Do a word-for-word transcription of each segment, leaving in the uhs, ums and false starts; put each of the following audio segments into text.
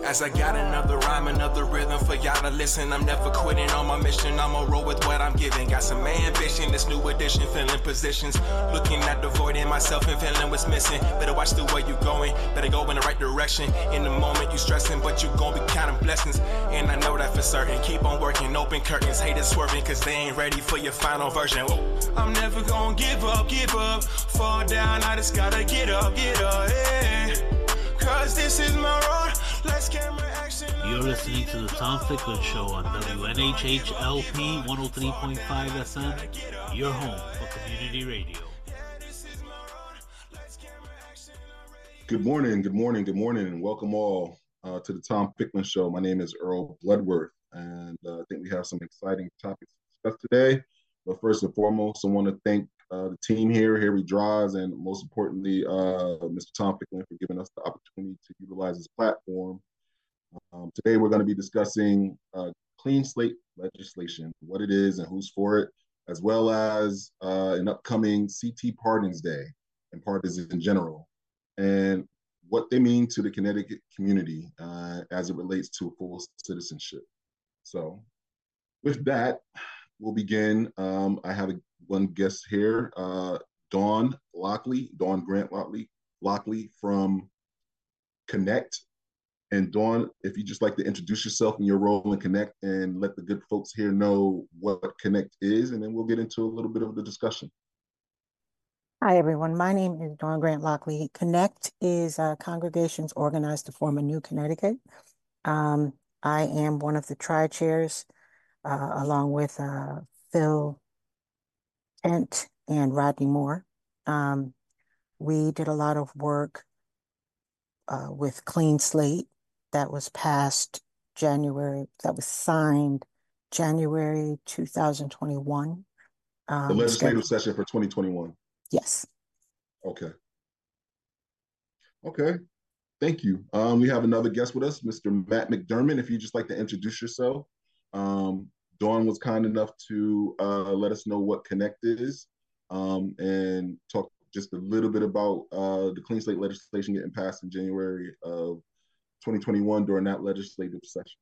As I got another rhyme, another rhythm for y'all to listen. I'm never quitting on my mission. I'ma roll with what I'm giving. Got some ambition, this new edition, filling positions. Looking at the void in myself and feeling what's missing. Better watch the way you going, better go in the right direction. In the moment you stressing, but you gon' be counting blessings. And I know that for certain. Keep on working, open curtains, haters swerving, cause they ain't ready for your final version. Whoa. I'm never gonna give up, give up. Fall down, I just gotta get up, get up, yeah. Cause this is my road. Let's camera action. You're listening to the Tom Ficklin Show on W N H H L P one oh three point five F M, your home for community radio. Good morning, good morning, good morning, and welcome all uh, to the Tom Ficklin Show. My name is Earl Bloodworth, and uh, I think we have some exciting topics to discuss today. But first and foremost, I want to thank uh, the team here, Harry Draws, and most importantly, uh, Mister Tom Ficklin for giving us the opportunity to utilize this platform. Um, today, we're going to be discussing uh, clean slate legislation, what it is and who's for it, as well as uh, an upcoming C T Pardons Day and pardons in general, and what they mean to the Connecticut community uh, as it relates to full citizenship. So with that, we'll begin. Um, I have a, one guest here, uh, Dawn Lockley, Dawn Grant Lockley, Lockley from Connect. And Dawn, if you'd just like to introduce yourself and your role in Connect and let the good folks here know what Connect is, and then we'll get into a little bit of the discussion. Hi, everyone. My name is Dawn Grant Lockley. Connect is uh, congregations organized to form a new Connecticut. Um, I am one of the tri-chairs, uh, along with uh, Phil Kent and Rodney Moore. Um, we did a lot of work uh, with Clean Slate that was passed January, that was signed January two thousand twenty-one. Um, the legislative scheduled. session for twenty twenty-one. Yes. Okay. Okay. Thank you. Um, we have another guest with us, Mister Matt McDermott. If you'd just like to introduce yourself. Um, Dawn was kind enough to uh, let us know what Connect is um, and talk just a little bit about uh, the clean slate legislation getting passed in January of twenty twenty-one during that legislative session.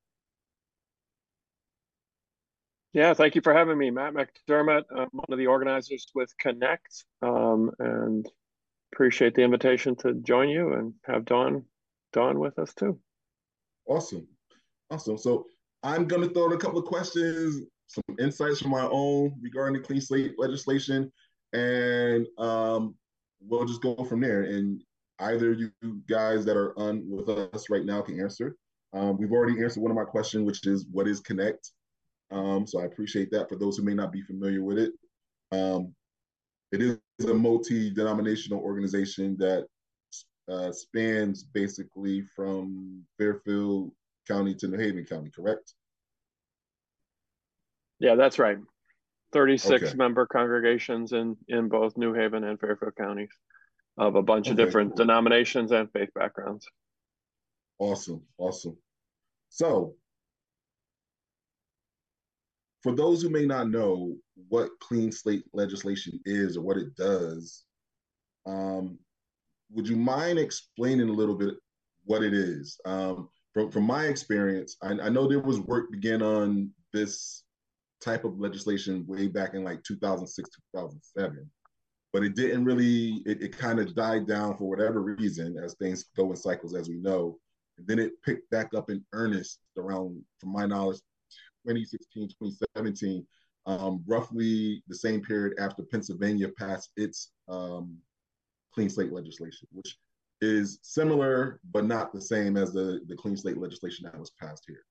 Yeah, thank you for having me, Matt McDermott. I'm one of the organizers with Connect, um, and appreciate the invitation to join you and have Dawn, Dawn with us too. Awesome, awesome. So I'm going to throw in a couple of questions, some insights from my own regarding the clean slate legislation, and um, we'll just go from there. And either you guys that are on with us right now can answer. Um, we've already answered one of my questions, which is what is Connect? Um, so I appreciate that for those who may not be familiar with it. Um, it is a multi-denominational organization that uh, spans basically from Fairfield County to New Haven County, correct? Yeah, that's right. thirty-six okay. member congregations in, in both New Haven and Fairfield counties of a bunch okay, of different cool. denominations and faith backgrounds. Awesome, awesome. So, for those who may not know what clean slate legislation is or what it does, um, would you mind explaining a little bit what it is? Um, from, from my experience, I, I know there was work began on this type of legislation way back in like two thousand six, two thousand seven, but it didn't really, it, it kind of died down for whatever reason as things go in cycles, as we know. And then it picked back up in earnest around, from my knowledge, twenty sixteen, twenty seventeen, um, roughly the same period after Pennsylvania passed its um, clean slate legislation, which is similar but not the same as the, the clean slate legislation that was passed here.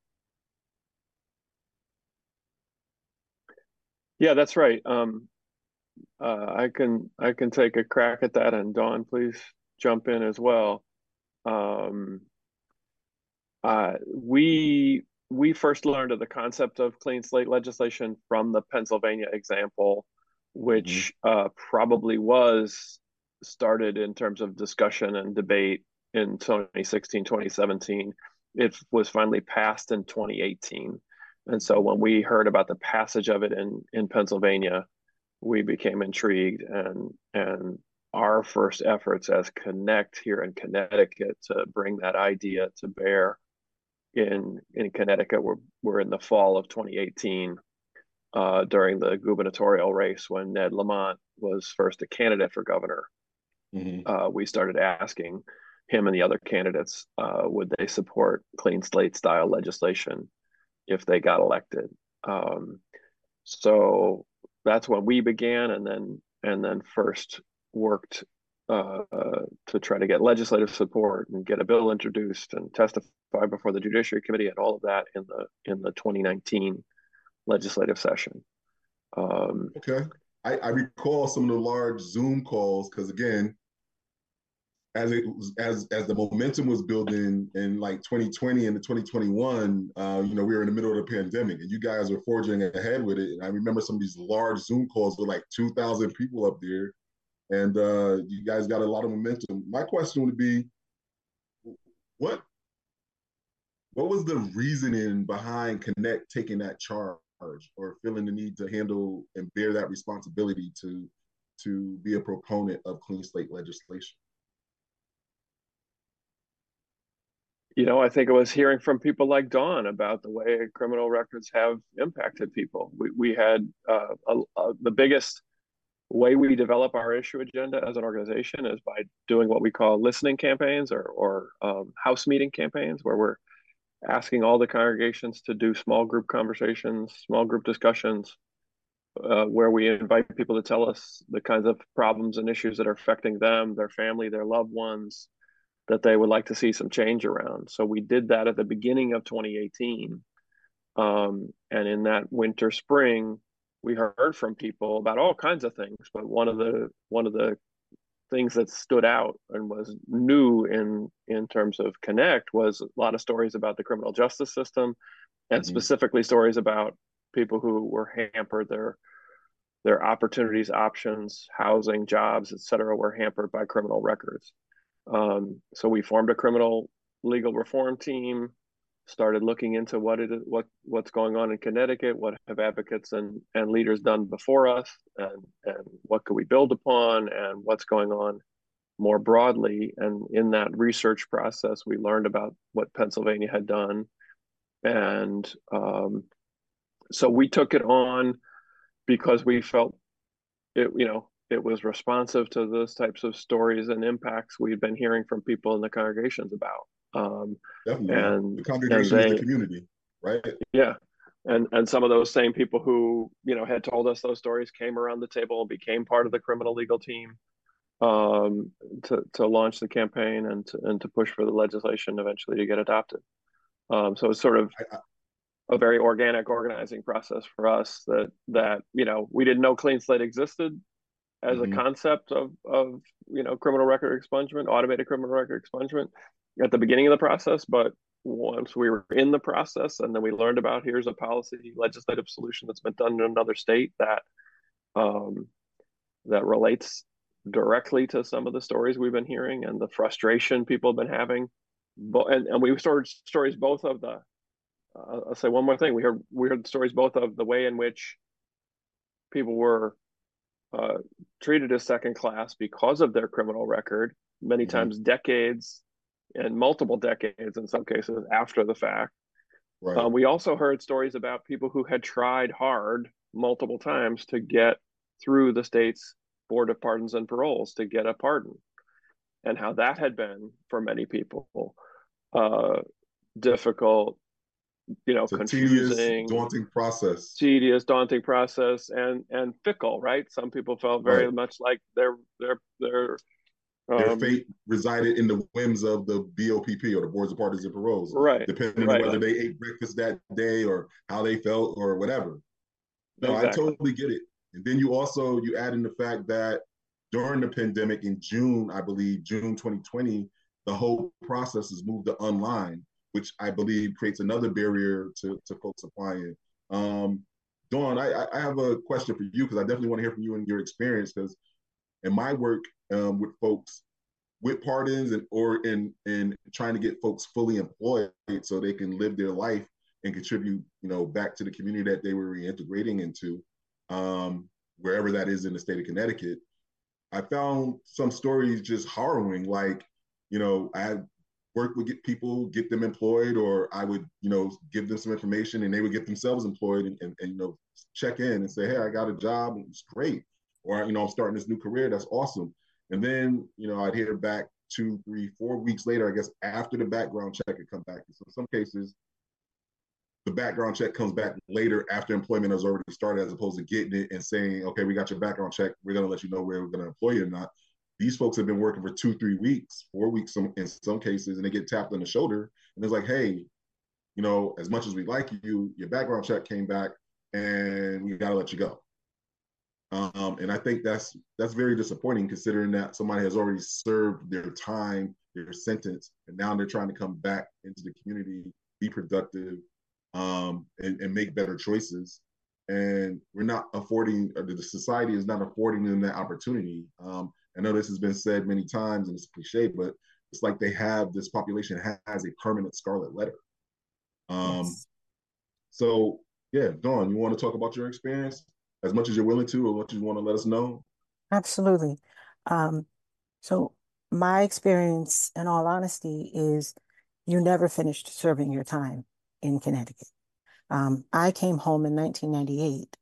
Yeah, that's right. Um, uh, I can I can take a crack at that, and Dawn, please jump in as well. Um, uh, we we first learned of the concept of clean slate legislation from the Pennsylvania example, which mm-hmm. uh, probably was started in terms of discussion and debate in twenty sixteen, twenty seventeen. It was finally passed in twenty eighteen. And so when we heard about the passage of it in, in Pennsylvania, we became intrigued, and, and our first efforts as Connect here in Connecticut to bring that idea to bear in in Connecticut were were in the fall of twenty eighteen, uh, during the gubernatorial race when Ned Lamont was first a candidate for governor. Mm-hmm. Uh, we started asking him and the other candidates, uh, would they support clean slate style legislation if they got elected? Um, so that's when we began, and then and then first worked uh, uh, to try to get legislative support and get a bill introduced and testify before the Judiciary Committee and all of that in the in the twenty nineteen legislative session. Um, okay, I, I recall some of the large Zoom calls because again, as it as as the momentum was building in like twenty twenty and the twenty twenty-one, uh, you know, we were in the middle of the pandemic, and you guys were forging ahead with it. And I remember some of these large Zoom calls with like two thousand people up there, and uh, you guys got a lot of momentum. My question would be, what what was the reasoning behind Connect taking that charge or feeling the need to handle and bear that responsibility to to be a proponent of clean slate legislation? You know, I think it was hearing from people like Dawn about the way criminal records have impacted people. We we had uh, a, a, the biggest way we develop our issue agenda as an organization is by doing what we call listening campaigns or or um, house meeting campaigns, where we're asking all the congregations to do small group conversations, small group discussions, uh, where we invite people to tell us the kinds of problems and issues that are affecting them, their family, their loved ones, that they would like to see some change around. So we did that at the beginning of twenty eighteen. Um, and in that winter, spring, we heard from people about all kinds of things. But one of the one of the things that stood out and was new in, in terms of Connect was a lot of stories about the criminal justice system, and mm-hmm. specifically stories about people who were hampered, their their opportunities, options, housing, jobs, et cetera, were hampered by criminal records. Um, so we formed a criminal legal reform team, started looking into what it is, what what's going on in Connecticut, what have advocates and, and leaders done before us, and, and what could we build upon, and what's going on more broadly. And in that research process, we learned about what Pennsylvania had done. And um, so we took it on because we felt it, you know, it was responsive to those types of stories and impacts we'd been hearing from people in the congregations about. Um, Definitely. And the congregation and they, is the community, right? Yeah. And and some of those same people who, you know, had told us those stories came around the table and became part of the criminal legal team um, to, to launch the campaign and to, and to push for the legislation eventually to get adopted. Um, so it's sort of I, I, a very organic organizing process for us that, that, you know, we didn't know Clean Slate existed as mm-hmm. a concept of, of, you know, criminal record expungement, automated criminal record expungement at the beginning of the process. But once we were in the process and then we learned about here's a policy legislative solution that's been done in another state that, um, that relates directly to some of the stories we've been hearing and the frustration people have been having. But, and, and we heard stories both of the, uh, I'll say one more thing. We heard, we heard stories both of the way in which people were Uh, treated as second class because of their criminal record, many mm-hmm. times decades and multiple decades in some cases after the fact. Right. Um, we also heard stories about people who had tried hard multiple times to get through the state's Board of Pardons and Paroles to get a pardon, and how that had been for many people uh, difficult, you know, it's a confusing, tedious, daunting process. Tedious, daunting process, and and fickle, right? Some people felt very right. much like their their their um, their fate resided in the whims of the B O P P or the Boards of Pardons and Paroles, right? Depending right. on whether they ate breakfast that day or how they felt or whatever. No, exactly. I totally get it. And then you also you add in the fact that during the pandemic in June, I believe June twenty twenty, the whole process has moved to online, which I believe creates another barrier to, to folks applying. Um, Dawn, I, I have a question for you because I definitely want to hear from you and your experience, because in my work um, with folks with pardons and or in in trying to get folks fully employed so they can live their life and contribute, you know, back to the community that they were reintegrating into, um, wherever that is in the state of Connecticut, I found some stories just harrowing. Like, you know, I had work with get people, get them employed, or I would, you know, give them some information and they would get themselves employed and, and, and you know, check in and say, hey, I got a job. It's great. Or, you know, I'm starting this new career. That's awesome. And then, you know, I'd hear back two, three, four weeks later, I guess, after the background check had come back. So in some cases, the background check comes back later after employment has already started, as opposed to getting it and saying, okay, we got your background check. We're going to let you know where we're going to employ you or not. These folks have been working for two, three weeks, four weeks in some cases, and they get tapped on the shoulder. And it's like, hey, you know, as much as we like you, your background check came back and we got to let you go. Um, and I think that's that's very disappointing, considering that somebody has already served their time, their sentence, and now they're trying to come back into the community, be productive, um, and, and make better choices. And we're not affording, or the society is not affording them that opportunity. Um, I know this has been said many times and it's cliche, but it's like they have, this population has a permanent scarlet letter. Um, yes. So yeah, Dawn, you want to talk about your experience as much as you're willing to, or what you want to let us know? Absolutely. Um, so my experience, in all honesty, is you never finished serving your time in Connecticut. Um, I came home in nineteen ninety-eight.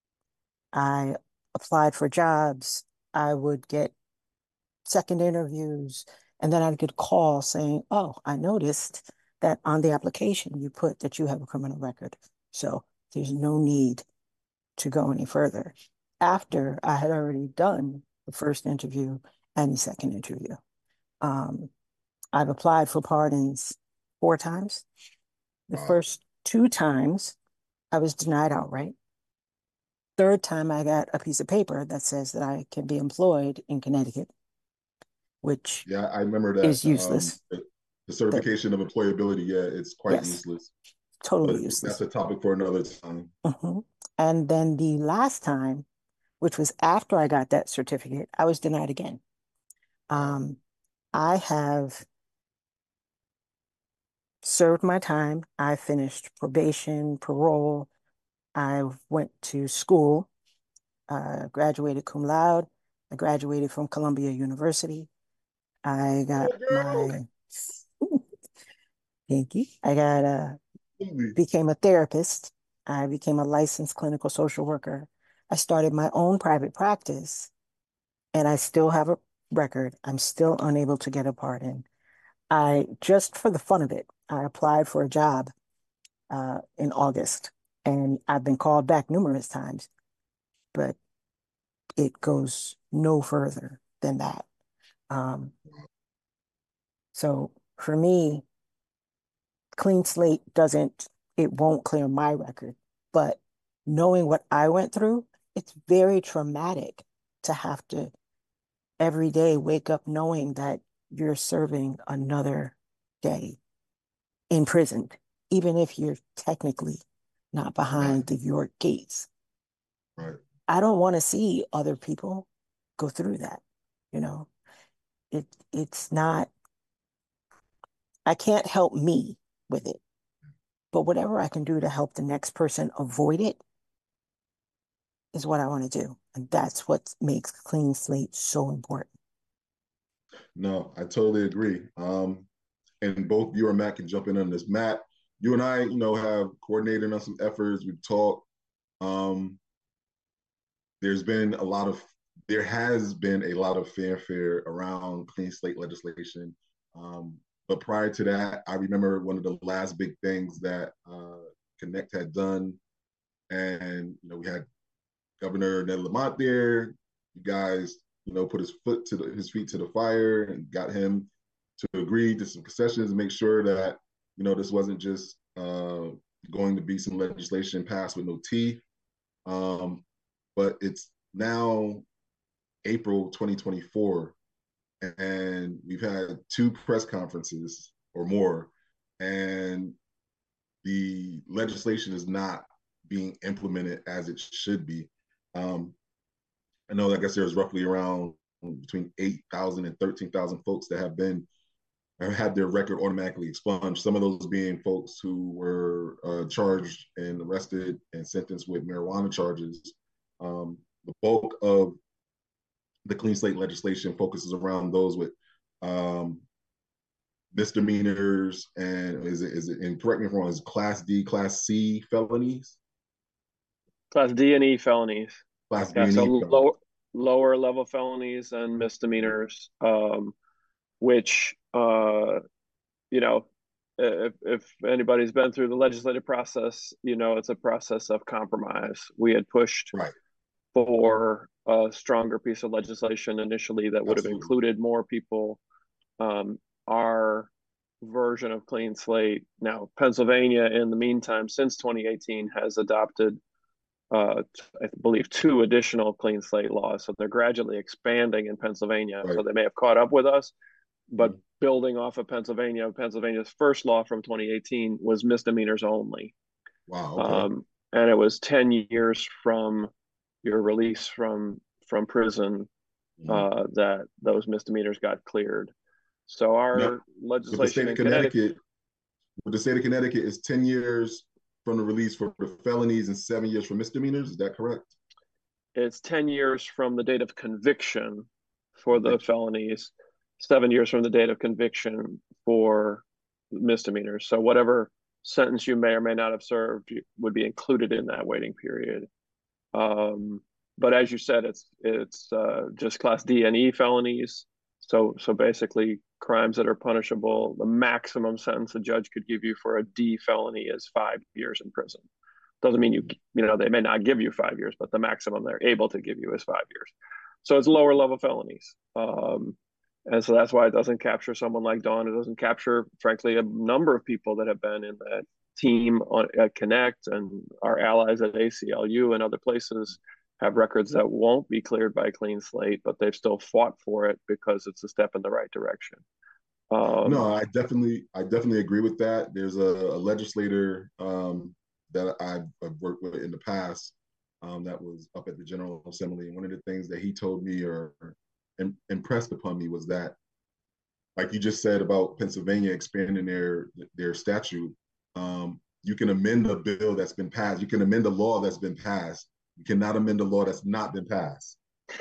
I applied for jobs. I would get second interviews, and then I'd get a call saying, oh, I noticed that on the application you put that you have a criminal record. So there's no need to go any further, after I had already done the first interview and the second interview. Um, I've applied for pardons four times. The wow. first two times I was denied outright. Third time I got a piece of paper that says that I can be employed in Connecticut, which yeah, I remember that is useless. Um, the certification that, of employability, yeah, it's quite yes, useless. Totally but useless. That's a topic for another time. Mm-hmm. And then the last time, which was after I got that certificate, I was denied again. Um, I have served my time. I finished probation, parole. I went to school, uh, graduated cum laude. I graduated from Columbia University. I got my, thank you. I got a, became a therapist. I became a licensed clinical social worker. I started my own private practice, and I still have a record. I'm still unable to get a pardon. I, just for the fun of it, I applied for a job uh, in August, and I've been called back numerous times, but it goes no further than that. Um, so for me, clean slate doesn't, it won't clear my record, but knowing what I went through, it's very traumatic to have to every day wake up knowing that you're serving another day imprisoned, even if you're technically not behind right. the York gates. Right. I don't want to see other people go through that. You know, it it's not, I can't help me with it, but whatever I can do to help the next person avoid it is what I want to do. And that's what makes clean slate so important. No, I totally agree. Um, and both you and Matt can jump in on this. Matt, you and I, you know, have coordinated on some efforts. We've talked. Um, there's been a lot of, there has been a lot of fanfare around clean slate legislation. Um, but prior to that, I remember one of the last big things that uh, Connect had done. And, you know, we had Governor Ned Lamont there. You guys, you know, put his foot to the, his feet to the fire and got him to agree to some concessions and make sure that, you know, this wasn't just uh, going to be some legislation passed with no teeth. Um, but it's now April twenty twenty-four, and we've had two press conferences or more, and the legislation is not being implemented as it should be. Um, I know, I guess there's roughly around between eight thousand and thirteen thousand folks that have been or had their record automatically expunged. Some of those being folks who were uh, charged and arrested and sentenced with marijuana charges. Um, the bulk of the clean slate legislation focuses around those with um, misdemeanors, and is it is it? And correct me if I'm wrong. Is Class D, Class C felonies? Class D and E felonies. Class D Yeah, and so E lower felonies. lower level felonies and misdemeanors, um, which uh, you know, if if anybody's been through the legislative process, you know, it's a process of compromise. We had pushed Right. for a stronger piece of legislation initially that would have Absolutely. included more people. Um, our version of clean slate. Now, Pennsylvania, in the meantime, since twenty eighteen, has adopted, uh, I believe, two additional clean slate laws. So they're gradually expanding in Pennsylvania. Right. So they may have caught up with us, but Mhm. building off of Pennsylvania, Pennsylvania's first law from twenty eighteen was misdemeanors only. Wow. Okay. Um, and it was ten years from your release from from prison Mhm. uh, that those misdemeanors got cleared. So Now, our with the legislation state of in Connecticut, Connecticut, with the state of Connecticut is ten years from the release for the felonies and seven years for misdemeanors. Is that correct? it's ten years from the date of conviction for the Conviction. felonies, seven years from the date of conviction for misdemeanors. So whatever sentence you may or may not have served would be included in that waiting period. Um, but as you said, it's it's uh, just Class D and E felonies. So so basically, crimes that are punishable. The maximum sentence a judge could give you for a D felony is five years in prison. Doesn't mean you you know they may not give you five years, but the maximum they're able to give you is five years. So it's lower level felonies. Um, and so that's why it doesn't capture someone like Dawn. It doesn't capture, frankly, a number of people that have been in that team on, at Connect, and our allies at A C L U and other places have records that won't be cleared by clean slate, but they've still fought for it because it's a step in the right direction. Um, No, I definitely, I definitely agree with that. There's a, a legislator um, that I've, I've worked with in the past um, that was up at the General Assembly, and one of the things that he told me or, or im- impressed upon me was that, like you just said about Pennsylvania expanding their their statute, um, you can amend a bill that's been passed. You can amend a law that's been passed. You cannot amend a law that's not been passed.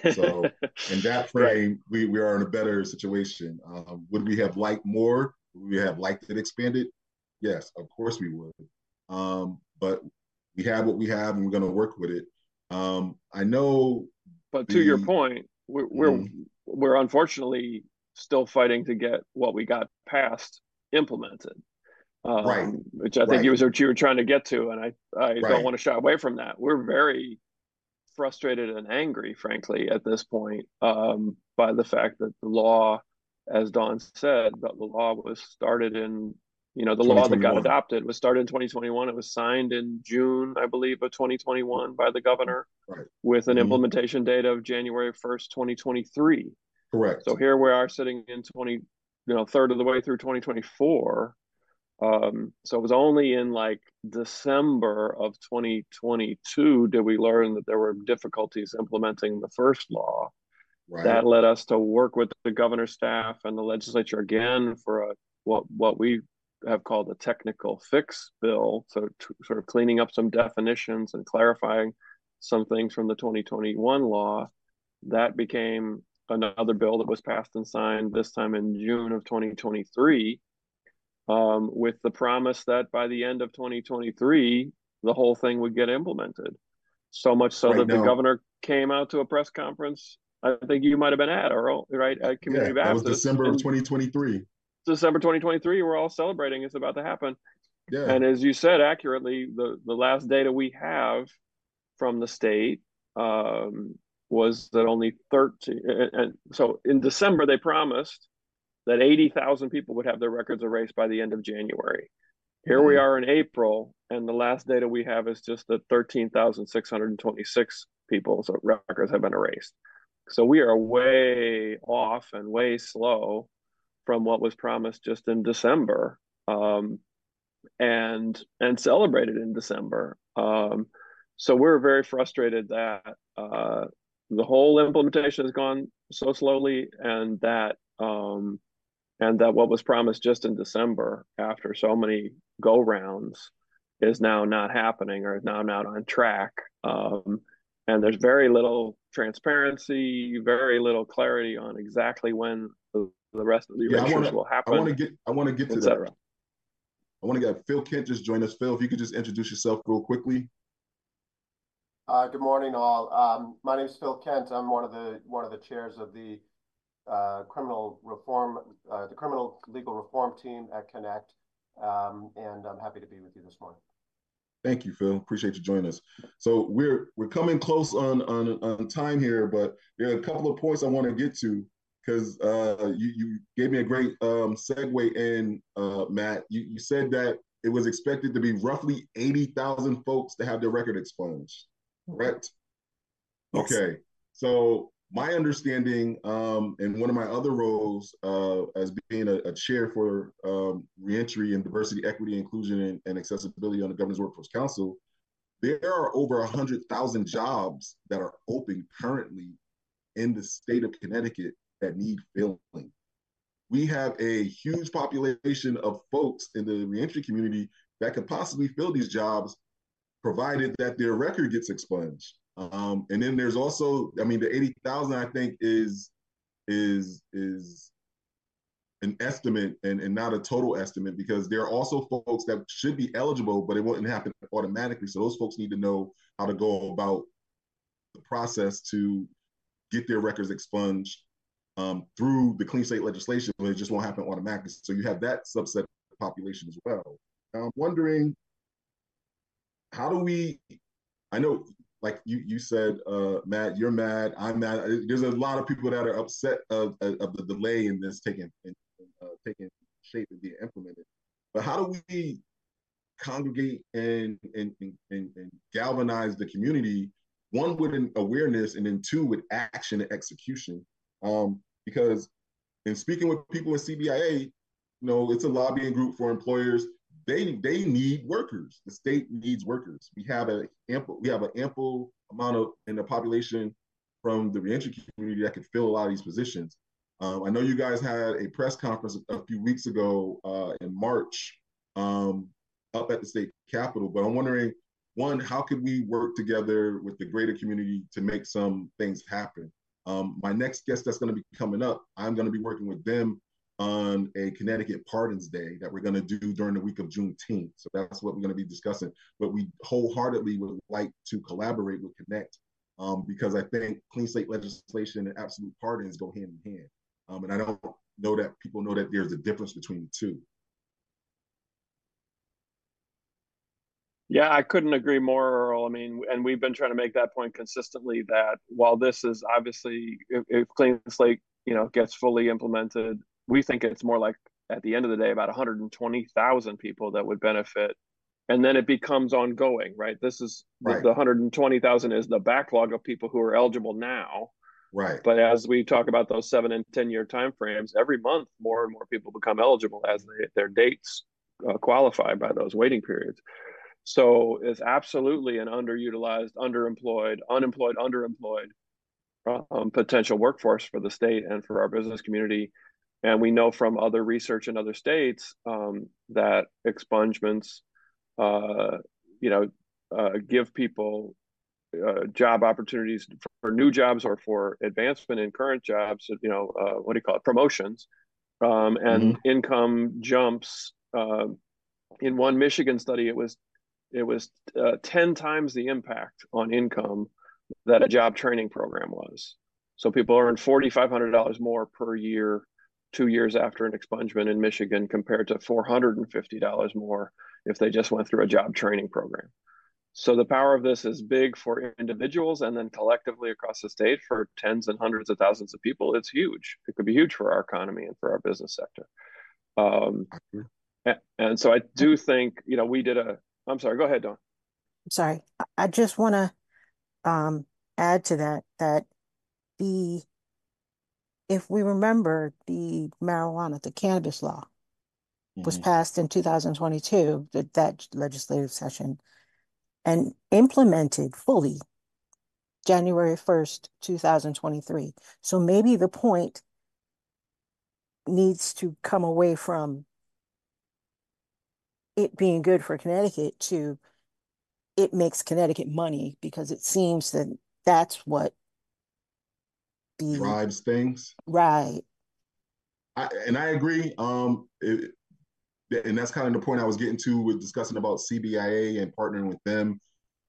So in that right. frame, we, we are in a better situation. Um, would we have liked more? Would we have liked it expanded? Yes, of course we would. Um, but we have what we have, and we're going to work with it. Um, I know. But the, to your point, we're we're, mm, we're unfortunately still fighting to get what we got passed implemented, um, right, which I think right, you was what you were trying to get to, and I I don't right, want to shy away from that. We're very frustrated and angry, frankly, at this point, um, by the fact that the law, as Dawn said, that the law was started in, you know, the law that got twenty twenty-one. adopted was started in twenty twenty-one. It was signed in June, I believe, of twenty twenty-one by the governor, Right. with an Mm-hmm. implementation date of January first, twenty twenty-three. Correct. So here we are sitting in twenty, you know, third of the way through twenty twenty-four. Um, so it was only in like December of twenty twenty-two did we learn that there were difficulties implementing the first law. Right. That led us to work with the governor's staff and the legislature again for a what what we have called a technical fix bill, so t- sort of cleaning up some definitions and clarifying some things from the twenty twenty-one law. That became another bill that was passed and signed this time in June of twenty twenty-three. Um, with the promise that by the end of twenty twenty-three, the whole thing would get implemented. So much so right that now, the governor came out to a press conference, I think you might have been at, Earl, right, at Community yeah, Baptist. That was December in of twenty twenty-three. December twenty twenty-three, we're all celebrating it's about to happen. Yeah. And as you said accurately, the, the last data we have from the state um, was that only thirteen, and, and so in December, they promised that eighty thousand people would have their records erased by the end of January. Here mm-hmm. we are in April, and the last data we have is just that thirteen thousand six hundred twenty-six people's records have been erased. So we are way off and way slow from what was promised just in December, um, and and celebrated in December. Um, so we're very frustrated that uh, the whole implementation has gone so slowly, and that um, and that what was promised just in December after so many go rounds is now not happening, or is now not on track. Um, and there's very little transparency, very little clarity on exactly when the the rest of the Yeah, I want erasures to. will I want happen, to get. I want to get to et that. cetera. I want to get Phil Kent just join us. Phil, if you could just introduce yourself real quickly. Uh, good morning, all. Um, my name is Phil Kent. I'm one of the one of the chairs of the uh, criminal reform, uh, the criminal legal reform team at Connect, um, and I'm happy to be with you this morning. Thank you, Phil. Appreciate you joining us. So we're we're coming close on on, on time here, but there are a couple of points I want to get to because uh, you you gave me a great um, segue in, uh, Matt. You you said that it was expected to be roughly eighty thousand folks to have their record expunged, correct? Yes. Okay. So my understanding, um, in one of my other roles uh, as being a, a chair for um, reentry and diversity, equity, inclusion, and, and accessibility on the Governor's Workforce Council, there are over one hundred thousand jobs that are open currently in the state of Connecticut that need filling. We have a huge population of folks in the reentry community that could possibly fill these jobs, provided that their record gets expunged. Um, and then there's also, I mean, the eighty thousand I think is is is an estimate and, and not a total estimate, because there are also folks that should be eligible, but it wouldn't happen automatically. So those folks need to know how to go about the process to get their records expunged um, through the clean slate legislation, but it just won't happen automatically. So you have that subset of the population as well. Now I'm wondering, how do we, I know, like you you said, uh, Matt, you're mad, I'm mad. There's a lot of people that are upset of, of the delay in this taking uh, taking shape and being implemented. But how do we congregate and and, and and galvanize the community, one with an awareness, and then two with action and execution? Um, because in speaking with people in C B I A, you know, it's a lobbying group for employers. They they need workers. The state needs workers. We have a ample we have an ample amount of in the population from the reentry community that could fill a lot of these positions. Um, I know you guys had a press conference a few weeks ago uh, in March um, up at the state capitol, but I'm wondering, one, how could we work together with the greater community to make some things happen? Um, my next guest that's going to be coming up, I'm going to be working with them on a Connecticut Pardons Day that we're going to do during the week of Juneteenth. So that's what we're going to be discussing. But we wholeheartedly would like to collaborate with Connect um, because I think clean slate legislation and absolute pardons go hand in hand. Um, and I don't know that people know that there's a difference between the two. Yeah, I couldn't agree more, Earl. I mean, and we've been trying to make that point consistently, that while this is obviously, if, if clean slate, you know, gets fully implemented, we think it's more like, at the end of the day, about one hundred twenty thousand people that would benefit. And then it becomes ongoing, right? This is the, Right. the one hundred twenty thousand is the backlog of people who are eligible now. Right. But as we talk about those seven and ten year timeframes, every month more and more people become eligible as they, their dates uh, qualify by those waiting periods. So it's absolutely an underutilized, underemployed, unemployed, underemployed um, potential workforce for the state and for our business community. And we know from other research in other states um, that expungements, uh, you know, uh, give people uh, job opportunities for new jobs or for advancement in current jobs. You know, uh, what do you call it? Promotions um, and mm-hmm. income jumps. Uh, in one Michigan study, it was it was uh, ten times the impact on income that a job training program was. So people earn four thousand five hundred dollars more per year, two years after an expungement in Michigan, compared to four hundred fifty dollars more if they just went through a job training program. So the power of this is big for individuals, and then collectively across the state for tens and hundreds of thousands of people. It's huge. It could be huge for our economy and for our business sector. Um, and so I do think, you know, we did a, I'm sorry, go ahead, Dawn. Sorry, I just want to um, add to that, that the, if we remember, the marijuana, the cannabis law mm-hmm. was passed in two thousand twenty-two, that, that legislative session, and implemented fully January first, two thousand twenty-three. So maybe the point needs to come away from it being good for Connecticut to it makes Connecticut money, because it seems that that's what the drives things. Right. I, and I agree. Um, it, and that's kind of the point I was getting to with discussing about C B I A and partnering with them.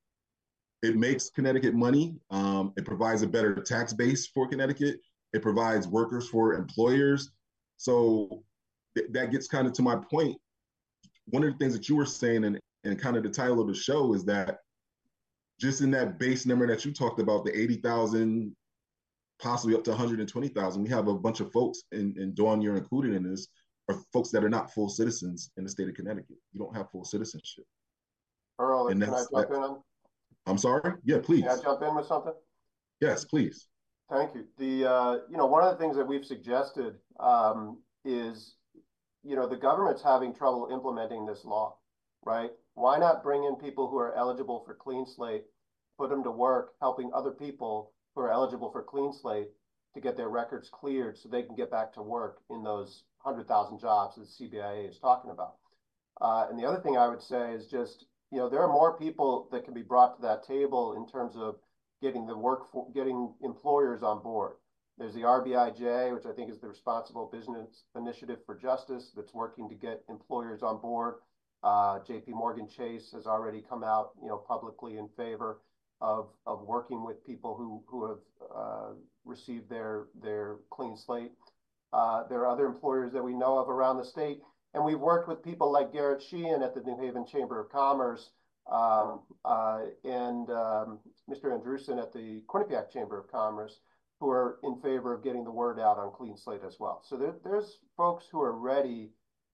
It makes Connecticut money. Um, it provides a better tax base for Connecticut. It provides workers for employers. So th- that gets kind of to my point. One of the things that you were saying, and, and kind of the title of the show, is that just in that base number that you talked about, the eighty thousand, possibly up to one hundred twenty thousand, we have a bunch of folks, and, and Dawn, you're included in this, are folks that are not full citizens in the state of Connecticut. You don't have full citizenship. Earl, And can I that's, jump that's in on? I'm sorry? Yeah, Can I please. jump in with something? Yes, please. Thank you. The uh, you know, one of the things that we've suggested um, is, you know, the government's having trouble implementing this law, right? Why not bring in people who are eligible for clean slate, put them to work helping other people who are eligible for clean slate to get their records cleared so they can get back to work in those one hundred thousand jobs that the C B I A is talking about. Uh, and the other thing I would say is just, you know, there are more people that can be brought to that table in terms of getting the work, for, getting employers on board. There's the R B I J, which I think is the Responsible Business Initiative for Justice, that's working to get employers on board. Uh, J P Morgan Chase has already come out, you know, publicly in favor of of working with people who who have uh, received their their clean slate. Uh, there are other employers that we know of around the state, and we've worked with people like Garrett Sheehan at the New Haven Chamber of Commerce, um, uh, and um, Mister Andrewson at the Quinnipiac Chamber of Commerce, who are in favor of getting the word out on clean slate as well. So there, there's folks who are ready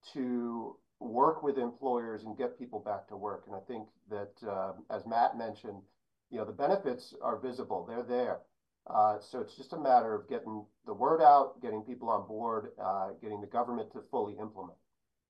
to work with employers and get people back to work. And I think that, uh, as Matt mentioned, you know, the benefits are visible, they're there. Uh, so it's just a matter of getting the word out, getting people on board, uh, getting the government to fully implement.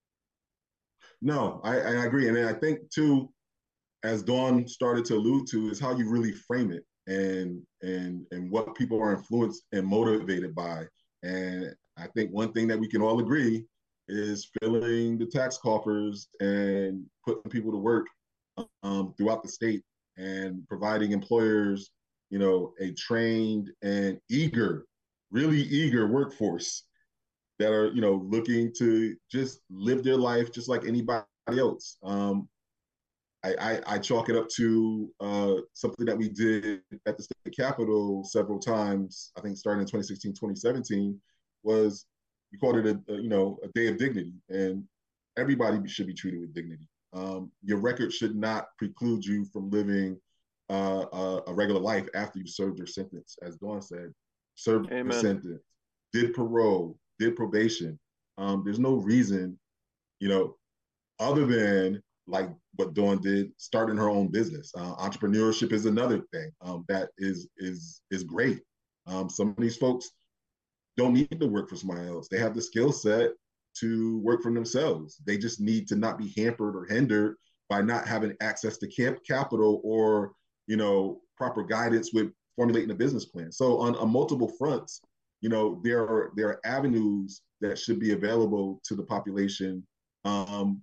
No, I, I agree. And I think too, as Dawn started to allude to, is how you really frame it, and and and what people are influenced and motivated by. And I think one thing that we can all agree is filling the tax coffers and putting people to work um, throughout the state, and providing employers, you know, a trained and eager, really eager workforce that are, you know, looking to just live their life just like anybody else. Um, I, I, I chalk it up to uh, something that we did at the state capitol several times. I think starting in twenty sixteen, twenty seventeen, was we called it a, a you know a day of dignity, and everybody should be treated with dignity. Um, your record should not preclude you from living uh, a, a regular life after you served your sentence. As Dawn said, served your sentence, did parole, did probation. Um, there's no reason, you know, other than like what Dawn did, starting her own business. Uh, entrepreneurship is another thing um, that is is is great. Um, some of these folks don't need to work for somebody else. They have the skill set to work for themselves. They just need to not be hampered or hindered by not having access to camp capital, or, you know, proper guidance with formulating a business plan. So on, on multiple fronts, you know, there are there are avenues that should be available to the population um,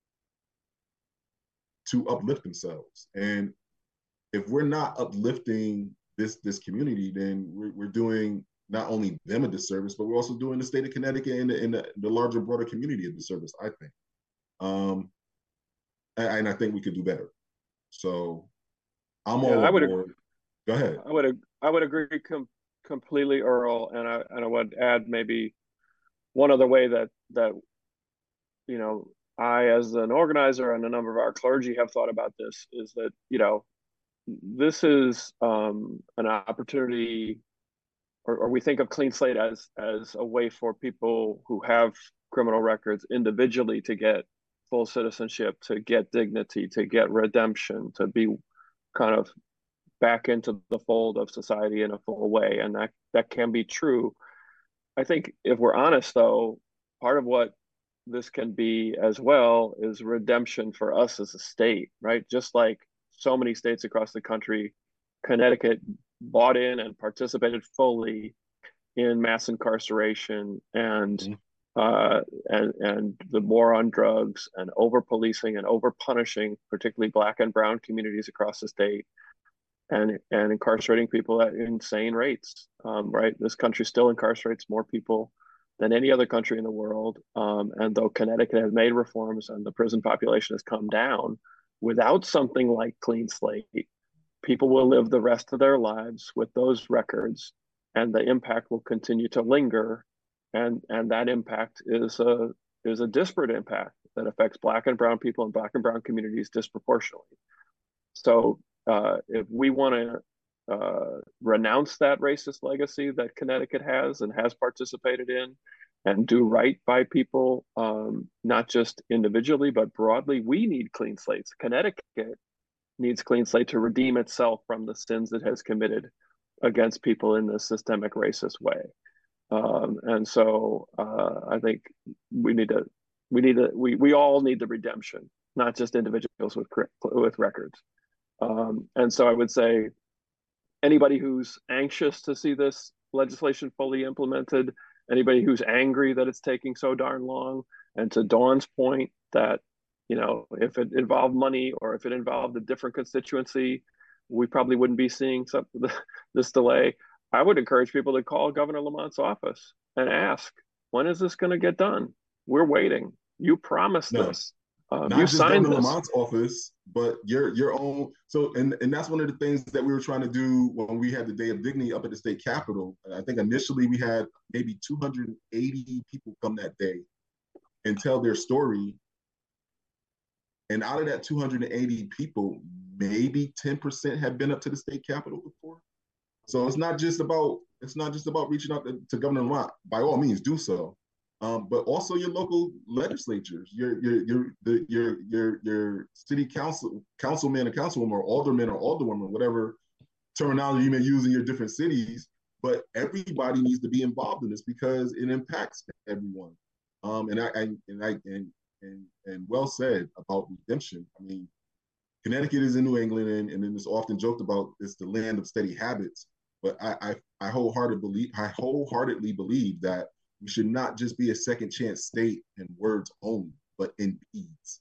to uplift themselves. And if we're not uplifting this this community, then we're, we're doing not only them a disservice, but we're also doing the state of Connecticut and the, and the, the larger, broader community a disservice, I think. Um, and, and I think we could do better. So I'm yeah, all I would aboard. Go ahead. I would I would agree com completely, Earl, and I and I would add maybe one other way that that you know I, as an organizer, and a number of our clergy have thought about this, is that, you know, this is um, an opportunity, or, or we think of clean slate as as a way for people who have criminal records individually to get full citizenship, to get dignity, to get redemption, to be kind of back into the fold of society in a full way. And that that can be true. I think if we're honest, though, part of what this can be as well is redemption for us as a state, right? Just like so many states across the country, Connecticut bought in and participated fully in mass incarceration and mm-hmm. uh, and and the war on drugs and over policing and over punishing, particularly Black and brown communities across the state, and and incarcerating people at insane rates. Um, right, this country still incarcerates more people than any other country in the world. Um, and though Connecticut has made reforms and the prison population has come down, without something like Clean Slate, people will live the rest of their lives with those records, and the impact will continue to linger. And, and that impact is a, is a disparate impact that affects Black and brown people and Black and brown communities disproportionately. So uh, if we want to uh, renounce that racist legacy that Connecticut has and has participated in, and do right by people, um, not just individually, but broadly, we need clean slates. Connecticut needs clean slate to redeem itself from the sins it has committed against people in this systemic racist way. Um, and so uh, I think we need to, we need to, we, we all need the redemption, not just individuals with, with records. Um, and so I would say anybody who's anxious to see this legislation fully implemented, anybody who's angry that it's taking so darn long, and to Dawn's point that, you know, if it involved money or if it involved a different constituency, we probably wouldn't be seeing some, this delay. I would encourage people to call Governor Lamont's office and ask, when is this going to get done? We're waiting. You promised no, this. Um, not you just signed Governor this. Lamont's office, but your your own. So, and and that's one of the things that we were trying to do when we had the Day of Dignity up at the state capitol. I think initially we had maybe two hundred eighty people come that day and tell their story. And out of that two hundred eighty people, maybe ten percent had been up to the state capitol before. So it's not just about it's not just about reaching out to, to Governor Lamont. By all means, do so, um, but also your local legislatures, your your your the, your your your city council councilman and councilwoman, or alderman or alderwoman, whatever terminology you may use in your different cities. But everybody needs to be involved in this because it impacts everyone. Um, and I, I and I and and and well said about redemption. I mean, Connecticut is in New England, and, and then it's often joked about it's the land of steady habits. But I, I, I wholeheartedly believe, I wholeheartedly believe that we should not just be a second chance state in words only, but in deeds.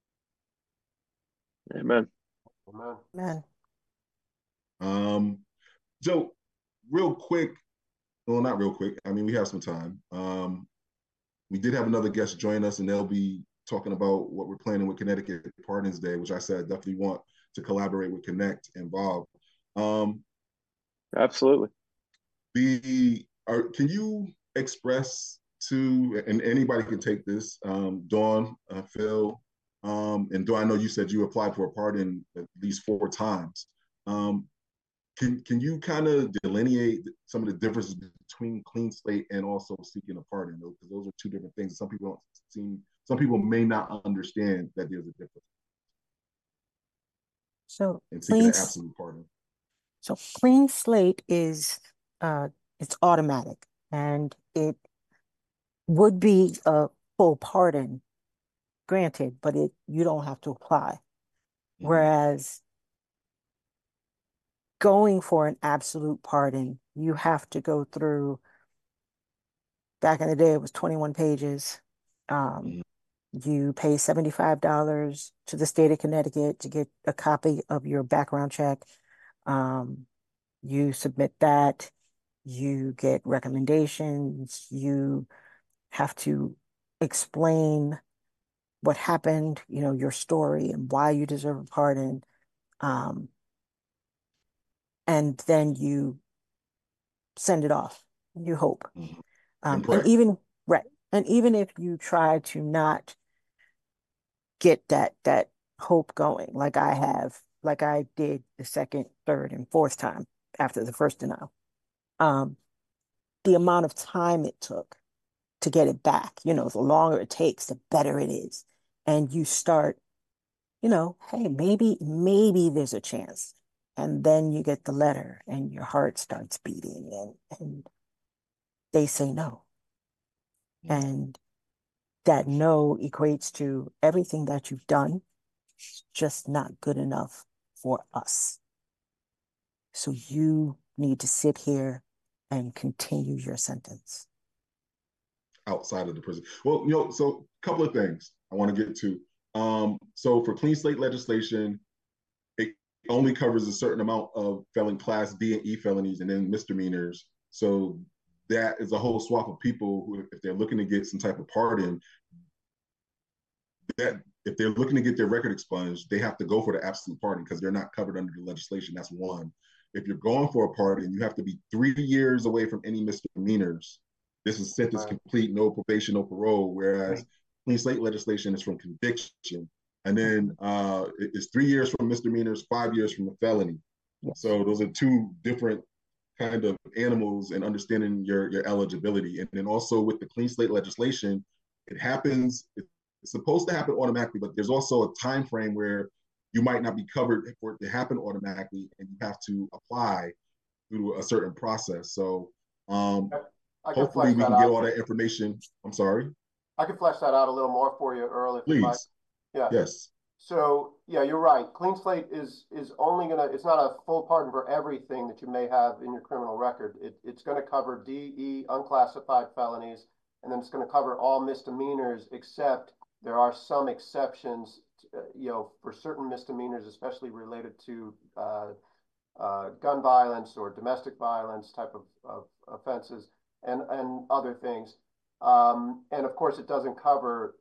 Amen. Amen. Um, Joe, real quick, well, not real quick. I mean, we have some time. Um, we did have another guest join us, and they'll be talking about what we're planning with Connecticut Pardons Day, which I said I definitely want to collaborate with Connect and Bob. Um, Absolutely. The are, can you express to, and anybody can take this, um, Dawn, uh, Phil, um, and Dawn, I know you said you applied for a pardon at least four times. Um, can can you kind of delineate some of the differences between clean slate and also seeking a pardon? Because those are two different things. Some people don't seem, some people may not understand that there's a difference. So and seeking clean, an absolute pardon. So clean slate is, uh, it's automatic, and it would be a full pardon granted, but it you don't have to apply. Mm-hmm. Whereas going for an absolute pardon, you have to go through, back in the day, it was twenty-one pages. Um, mm-hmm. You pay seventy-five dollars to the state of Connecticut to get a copy of your background check. Um, you submit that, you get recommendations, you have to explain what happened, you know, your story and why you deserve a pardon. Um, and then you send it off, you hope. Mm-hmm. Um, and even, right. And even if you try to not get that, that hope going, like I have, like I did the second, third, and fourth time after the first denial, um, the amount of time it took to get it back, you know, the longer it takes, the better it is. And you start, you know, hey, maybe, maybe there's a chance. And then you get the letter and your heart starts beating, and, and they say no. Mm-hmm. And that no equates to everything that you've done is just not good enough for us. So you need to sit here and continue your sentence. Outside of the prison. Well, you know, so a couple of things I want to get to. Um, so for clean slate legislation, it only covers a certain amount of felon class D and E felonies and then misdemeanors. So that is a whole swath of people who, if they're looking to get some type of pardon, that if they're looking to get their record expunged, they have to go for the absolute pardon because they're not covered under the legislation. That's one. If you're going for a pardon, you have to be three years away from any misdemeanors. This is sentence right. complete, no probation, no parole, whereas right. clean slate legislation is from conviction. And then uh, it's three years from misdemeanors, five years from a felony. Yes. So those are two different kind of animals and understanding your, your eligibility. And then also with the clean slate legislation, it happens, it's supposed to happen automatically, but there's also a time frame where you might not be covered for it to happen automatically, and you have to apply through a certain process. So um, I, I hopefully we can get all that information. I'm sorry. I can flesh that out a little more for you, Earl, if Please. you like. Yeah. Yes. So yeah, you're right. Clean slate is is only gonna. It's not a full pardon for everything that you may have in your criminal record. It, it's going to cover D, E, unclassified felonies, and then it's going to cover all misdemeanors, except there are some exceptions. Uh, you know, for certain misdemeanors, especially related to uh, uh, gun violence or domestic violence type of, of offenses, and and other things. Um, and of course, it doesn't cover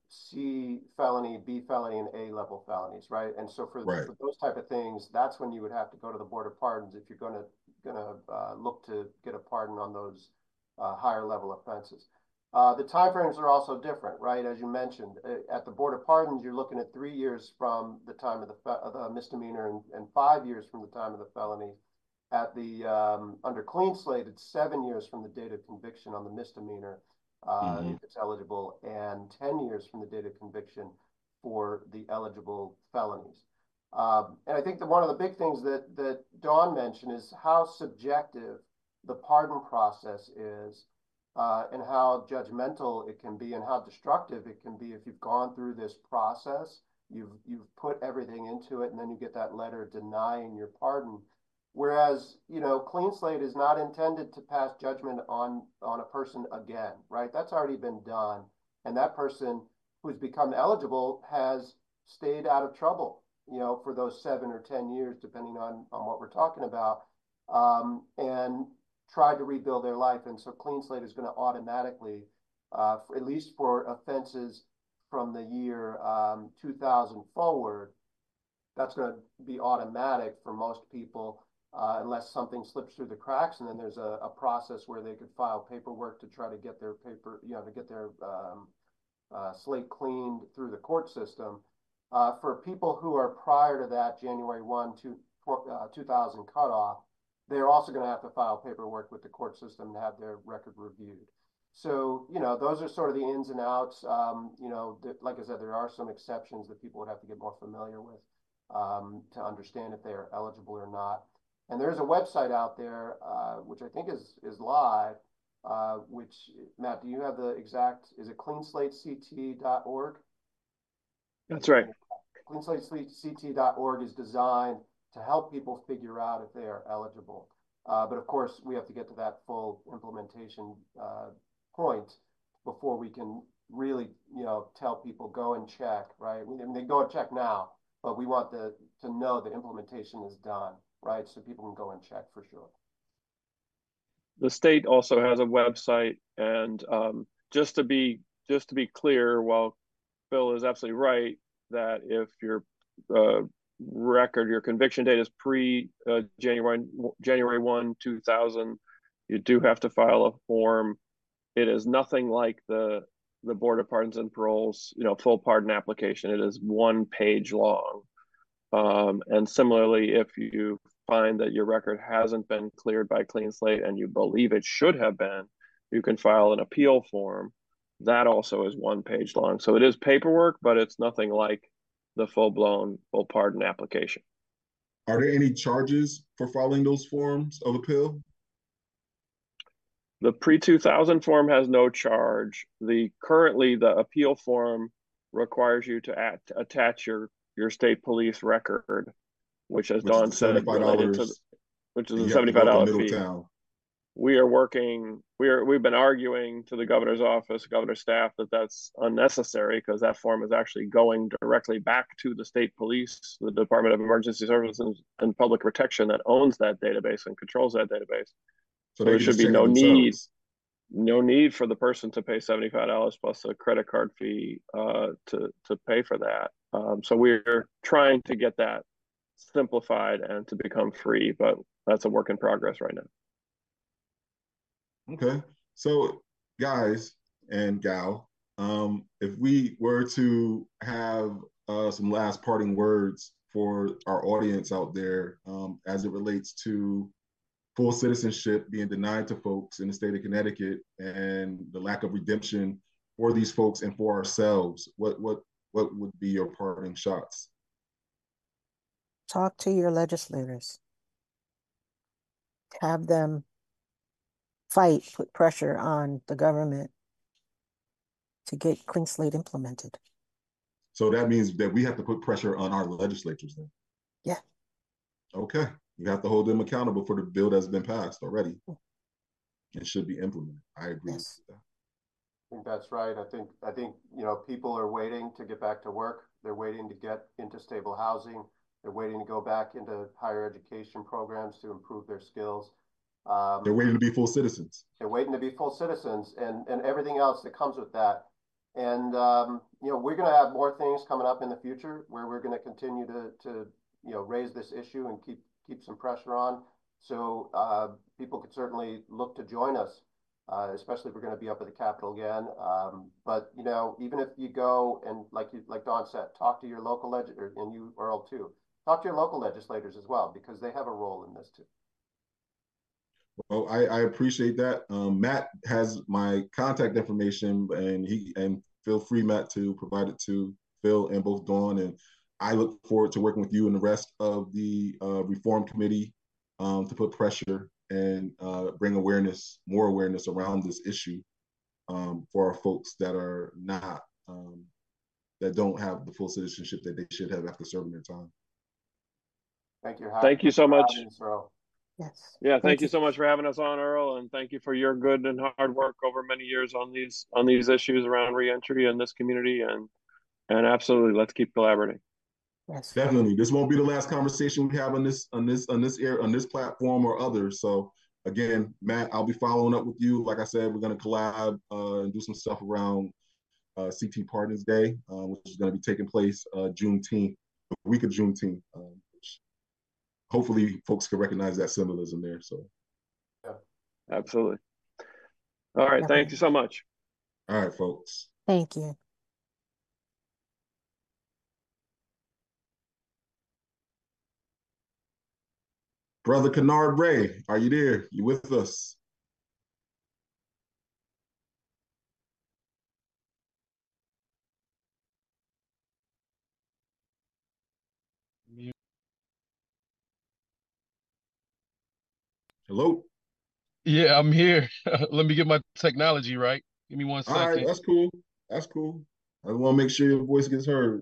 C felony, B felony, and A level felonies, right? And so for, right. for those type of things, that's when you would have to go to the Board of Pardons if you're going to going to uh, look to get a pardon on those uh, higher level offenses. Uh, the timeframes are also different, right? As you mentioned, at the Board of Pardons, you're looking at three years from the time of the, of the misdemeanor and, and five years from the time of the felony. At the um, under clean slate, it's seven years from the date of conviction on the misdemeanor. Uh, mm-hmm. if it's eligible, and ten years from the date of conviction for the eligible felonies. Um, and I think that one of the big things that, that Dawn mentioned is how subjective the pardon process is, uh, and how judgmental it can be, and how destructive it can be if you've gone through this process, you've, you've put everything into it, and then you get that letter denying your pardon. Whereas, you know, clean slate is not intended to pass judgment on, on a person again, right? That's already been done. And that person who's become eligible has stayed out of trouble, you know, for those seven or ten years, depending on, on what we're talking about, um, and tried to rebuild their life. And so clean slate is going to automatically, uh, for, at least for offenses from the year um, two thousand forward, that's going to be automatic for most people. Uh, unless something slips through the cracks, and then there's a, a process where they could file paperwork to try to get their paper, you know, to get their um, uh, slate cleaned through the court system. Uh, for people who are prior to that January first, two, uh, two thousand cutoff, they're also going to have to file paperwork with the court system to have their record reviewed. So, you know, those are sort of the ins and outs. Um, you know, th- like I said, there are some exceptions that people would have to get more familiar with um, to understand if they are eligible or not. And there's a website out there, uh, which I think is is live, uh, which, Matt, do you have the exact, is it clean slate c t dot org? That's right. clean slate c t dot org is designed to help people figure out if they are eligible. Uh, but of course, we have to get to that full implementation uh, point before we can really, you know, tell people go and check, right? I mean, they go and check now, but we want the to know the implementation is done. Right, so people can go and check for sure. The state also has a website, and um, just to be just to be clear, while Phil is absolutely right that if your uh, record, your conviction date is pre uh, January January first, two thousand, you do have to file a form. It is nothing like the the Board of Pardons and Paroles, you know, full pardon application. It is one page long. Um, and similarly, if you find that your record hasn't been cleared by clean slate and you believe it should have been, you can file an appeal form. That also is one page long. So it is paperwork, but it's nothing like the full-blown full pardon application. Are there any charges for filing those forms of appeal? The pre two thousand form has no charge. The currently the appeal form requires you to at, attach your your state police record, which as which Dawn said, related to, which is a seventy-five dollar fee. We are working, we are, we've been arguing to the governor's office, governor's staff, that that's unnecessary because that form is actually going directly back to the state police, the Department of Emergency Services and Public Protection that owns that database and controls that database. So, so there should be no need. no need for the person to pay seventy-five dollars plus a credit card fee uh, to to pay for that. Um, so we're trying to get that simplified and to become free, but that's a work in progress right now. Okay. So, guys and gal, um, if we were to have uh, some last parting words for our audience out there um, as it relates to full citizenship being denied to folks in the state of Connecticut and the lack of redemption for these folks and for ourselves, what what what would be your parting shots? Talk to your legislators. Have them fight, put pressure on the government to get clean slate implemented. So that means that we have to put pressure on our legislatures then? Yeah. Okay. You have to hold them accountable for the bill that's been passed already. It should be implemented. I agree Yes. with that. I think that's right. I think, I think, you know, people are waiting to get back to work. They're waiting to get into stable housing. They're waiting to go back into higher education programs to improve their skills. Um, They're waiting to be full citizens. They're waiting to be full citizens and, and everything else that comes with that. And, um, you know, we're going to have more things coming up in the future where we're going to continue to, to, you know, raise this issue and keep, keep some pressure on. So uh, people could certainly look to join us, uh, especially if we're going to be up at the Capitol again. Um, but, you know, even if you go and like you, like Don said, talk to your local legislators, and you, Earl, too. Talk to your local legislators as well, because they have a role in this too. Well, I, I appreciate that. Um, Matt has my contact information, and he and feel free, Matt, to provide it to Phil and both Dawn. And I look forward to working with you and the rest of the uh, Reform Committee um, to put pressure and uh, bring awareness, more awareness around this issue um, for our folks that are not, um, that don't have the full citizenship that they should have after serving their time. Thank you. Thank you so much. Earl. Yes. Yeah, thank, Thank you you so much for having us on, Earl, and thank you for your good and hard work over many years on these on these issues around reentry in this community, and and absolutely, let's keep collaborating. Yes. Definitely, this won't be the last conversation we have on this on this on this air on this platform or others. So again, Matt, I'll be following up with you. Like I said, we're going to collab uh, and do some stuff around uh, C T Pardons Day, uh, which is going to be taking place uh, Juneteenth, the week of Juneteenth. Um, which hopefully, folks can recognize that symbolism there. So, yeah, absolutely. All right, Definitely. thank you so much. All right, folks. Thank you. Brother Kennard Ray, are you there? You with us? Hello? Yeah, I'm here. Let me get my technology right. Give me one second. All right, that's cool. That's cool. I want to make sure your voice gets heard.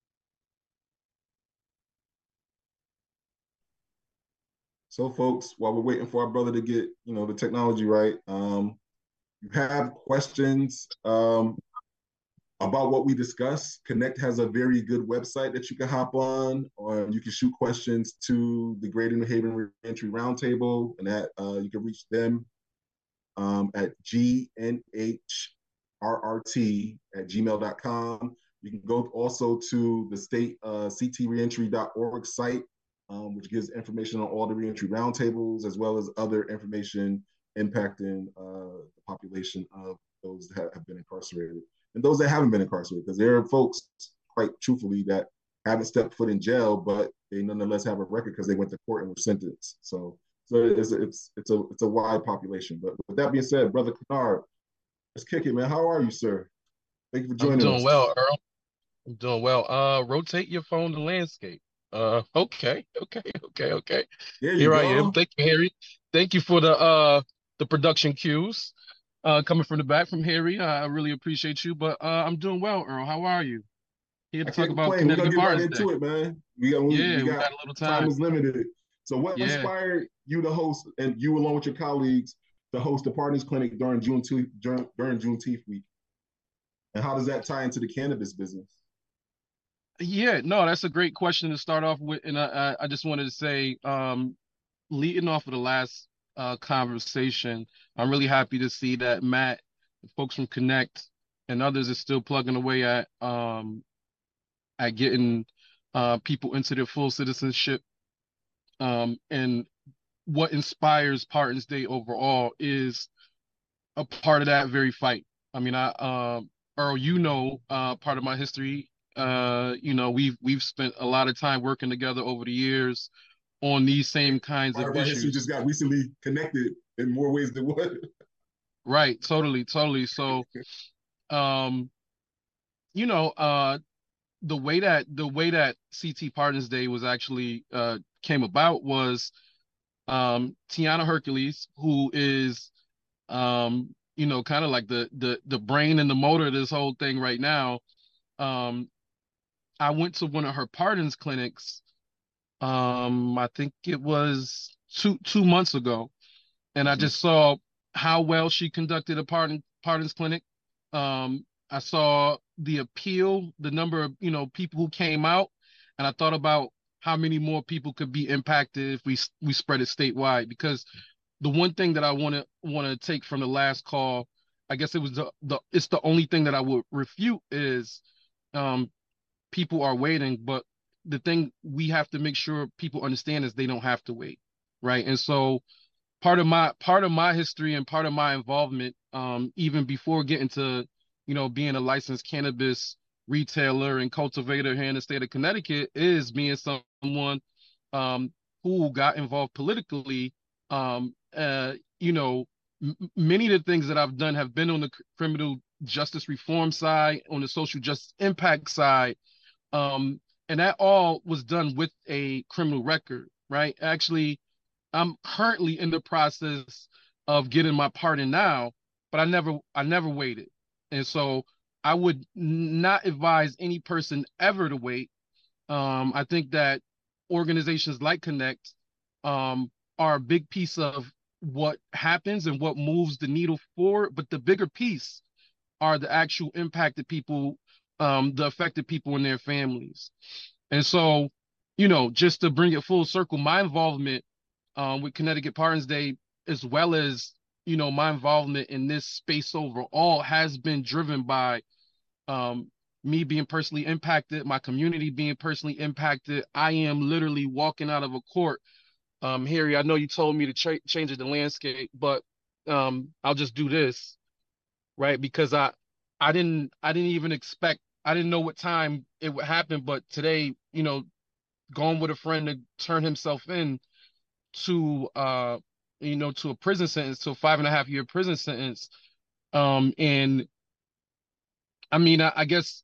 So, folks, while we're waiting for our brother to get, you know, the technology right, um, you have questions um, about what we discuss, Connect has a very good website that you can hop on, or you can shoot questions to the Greater New Haven Reentry Roundtable, and that uh, you can reach them um, at G N H R R T at gmail dot com. You can go also to the state uh, C T reentry dot org site, um, which gives information on all the reentry roundtables, as well as other information impacting uh, the population of those that have been incarcerated and those that haven't been incarcerated, because there are folks, quite truthfully, that haven't stepped foot in jail, but they nonetheless have a record because they went to court and were sentenced. So, so it's it's it's a it's a wide population. But with that being said, Brother Kennard, let's kick it, man. How are you, sir? Thank you for joining us. I'm doing us. well, Earl. I'm doing well. Uh, rotate your phone to landscape. Uh, okay, okay, okay, okay. There you Here go. I am. Thank you, Harry. Thank you for the uh the production cues. Uh, coming from the back from Harry. I really appreciate you. But uh, I'm doing well, Earl. How are you? Here to I talk can't about complain. We're gonna Connecticut get right Pardons Day. into it, man. We got we, Yeah, we we got, got a little time time. is limited. So what Yeah. inspired you to host, and you along with your colleagues, to host the Pardons Clinic during Juneteenth during, during Juneteenth week? And how does that tie into the cannabis business? Yeah, no, that's a great question to start off with. And I, I I just wanted to say, um, leading off of the last uh, conversation. I'm really happy to see that Matt, the folks from Connect, and others are still plugging away at um, at getting uh, people into their full citizenship. Um, and what inspires Pardons Day overall is a part of that very fight. I mean, I um, Earl, you know, uh, part of my history. Uh, you know, we've we've spent a lot of time working together over the years on these same kinds Part of of our history issues. just got recently connected in more ways than one. Right, totally, totally. So, um, you know, uh, the way that the way that C T Pardons Day was actually uh came about was um Tiana Hercules, who is um, you know, kind of like the the the brain and the motor of this whole thing right now. Um, I went to one of her pardons clinics. Um, I think it was two two months ago, and I Mhm. just saw how well she conducted a pardon pardons clinic. Um, I saw the appeal, the number of, you know, people who came out, and I thought about how many more people could be impacted if we we spread it statewide. Because the one thing that I want to want to take from the last call, I guess it was the, the it's the only thing that I would refute is um people are waiting, but the thing we have to make sure people understand is they don't have to wait, right? And so part of my part of my history and part of my involvement, um, even before getting to, you know, being a licensed cannabis retailer and cultivator here in the state of Connecticut, is being someone um, who got involved politically. Um, uh, you know, m- many of the things that I've done have been on the c- criminal justice reform side, on the social justice impact side, um, and that all was done with a criminal record, right? Actually, I'm currently in the process of getting my pardon now, but I never I never waited. And so I would not advise any person ever to wait. Um, I think that organizations like Connect um, are a big piece of what happens and what moves the needle forward, but the bigger piece are the actual impacted people, um, the affected people and their families. And so, you know, just to bring it full circle, my involvement um, with Connecticut Pardons Day, as well as, you know, my involvement in this space overall, has been driven by um, me being personally impacted, my community being personally impacted. I am literally walking out of a court. Um, Harry, I know you told me to ch change the landscape, but um, I'll just do this, right? Because I, I didn't, I didn't even expect, I didn't know what time it would happen, but today, you know, going with a friend to turn himself in to uh you know to a prison sentence, to a five and a half year prison sentence. Um and I mean I, I guess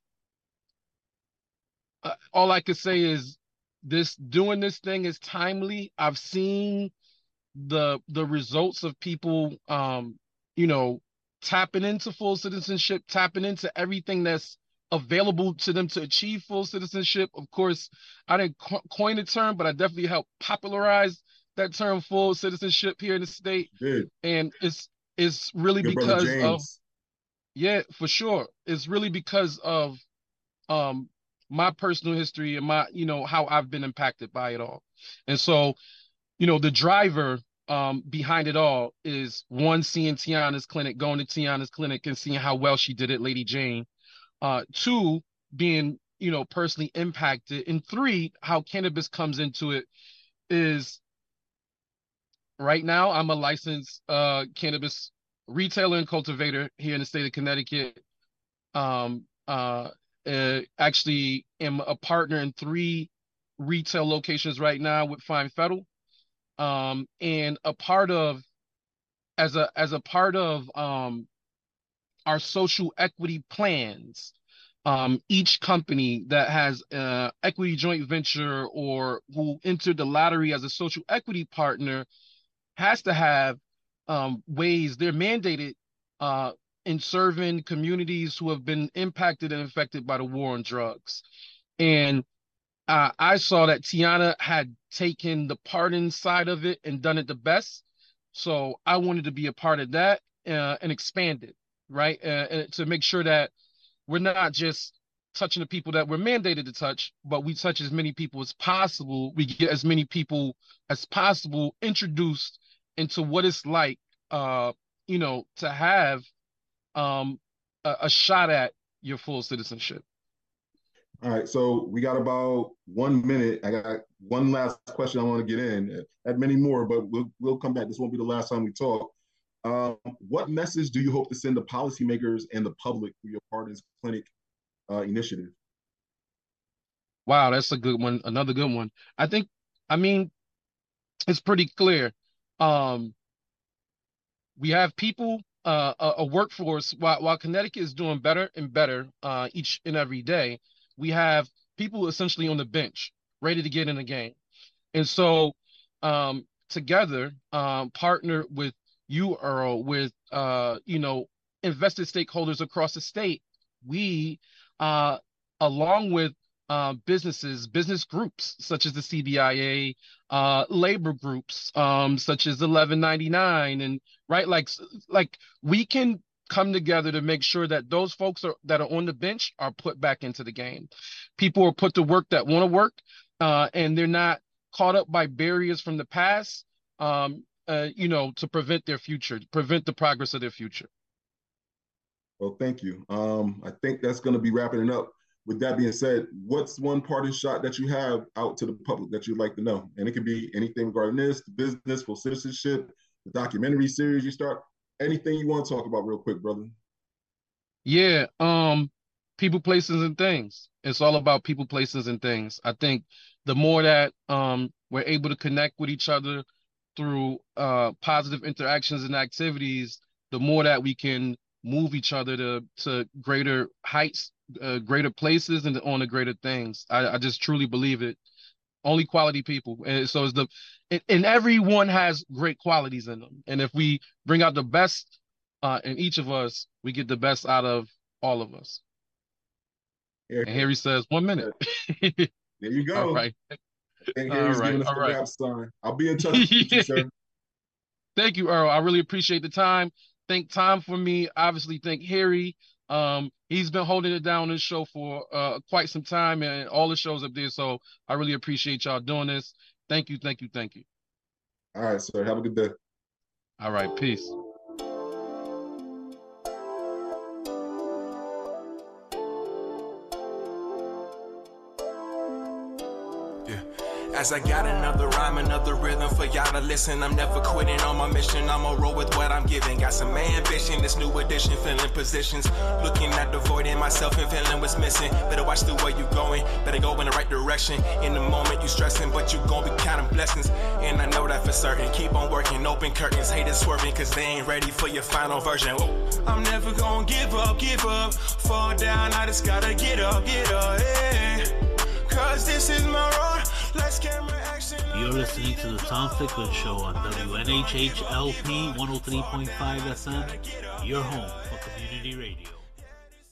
uh, all I could say is this doing this thing is timely. I've seen the the results of people um you know tapping into full citizenship, tapping into everything that's available to them to achieve full citizenship. Of course, I didn't co coin the term, but I definitely helped popularize that term, full citizenship, here in the state. Good. And it's it's really Good brother because of, James. yeah, for sure. It's really because of um my personal history and my, you know, how I've been impacted by it all. And so, you know, the driver um behind it all is, one, seeing Tiana's clinic, going to Tiana's clinic and seeing how well she did it, Lady Jane. Uh, two, being, you know, personally impacted. And three, how cannabis comes into it is, right now I'm a licensed uh cannabis retailer and cultivator here in the state of Connecticut. Um, uh, uh, actually am a partner in three retail locations right now with Fine Federal. Um, and a part of, as a as a part of um our social equity plans, um, each company that has uh equity joint venture or who entered the lottery as a social equity partner has to have um, ways they're mandated uh, in serving communities who have been impacted and affected by the war on drugs. And uh, I saw that Tiana had taken the pardon side of it and done it the best. So I wanted to be a part of that uh, and expand it, right? Uh, and to make sure that we're not just touching the people that we're mandated to touch, but we touch as many people as possible. We get as many people as possible introduced into what it's like, uh, you know, to have um, a, a shot at your full citizenship. All right, so we got about one minute. I got one last question I want to get in. I had many more, but we'll we'll come back. This won't be the last time we talk. Um, what message do you hope to send to policymakers and the public through your Pardons Clinic uh, initiative? Wow, that's a good one. Another good one. I think, I mean, it's pretty clear. Um, we have people, uh, a, a workforce, while, while Connecticut is doing better and better uh, each and every day, we have people essentially on the bench ready to get in the game. And so um, together, um, partner with you, Earl, with, uh, you know, invested stakeholders across the state, we, uh, along with uh, businesses, business groups, such as the C B I A, uh, labor groups, um, such as eleven ninety-nine, and right, like, like we can come together to make sure that those folks are, that are on the bench are put back into the game. People are put to work that want to work, uh, and they're not caught up by barriers from the past, um, uh, you know, to prevent their future, prevent the progress of their future. Well, thank you. Um, I think that's going to be wrapping it up. With that being said, what's one parting shot that you have out to the public that you'd like to know? And it could be anything regarding this, the business, full citizenship, the documentary series you start, anything you want to talk about real quick, brother. Yeah, um, people, places, and things. It's all about people, places, and things. I think the more that um, we're able to connect with each other through uh, positive interactions and activities, the more that we can move each other to to greater heights, uh, greater places, and on to greater things. I, I just truly believe it. Only quality people, and so is the, and, and everyone has great qualities in them. And if we bring out the best uh, in each of us, we get the best out of all of us. Here, and Harry says, one minute. There you go. All right. And Harry's all right, giving us all the right. rap sign. I'll be in touch with you, sir. Thank you, Earl. I really appreciate the time. Thank Tom for me. Obviously, thank Harry. Um, he's been holding it down on this show for uh, quite some time, and all the shows up there. So I really appreciate y'all doing this. Thank you, thank you, thank you. All right, sir. Have a good day. All right, peace. As I got another rhyme, another rhythm for y'all to listen. I'm never quitting on my mission. I'ma roll with what I'm giving. Got some ambition, this new edition, filling positions. Looking at the void in myself and feeling what's missing. Better watch the way you going, better go in the right direction. In the moment you stressing, but you gon' be counting blessings. And I know that for certain. Keep on working, open curtains, haters swerving, cause they ain't ready for your final version. Whoa. I'm never gonna give up, give up. Fall down, I just gotta get up, get up, yeah. Cause this is my road. You're listening to the Tom Ficklin Show on W N H H L P one oh three point five S M, your home for community radio.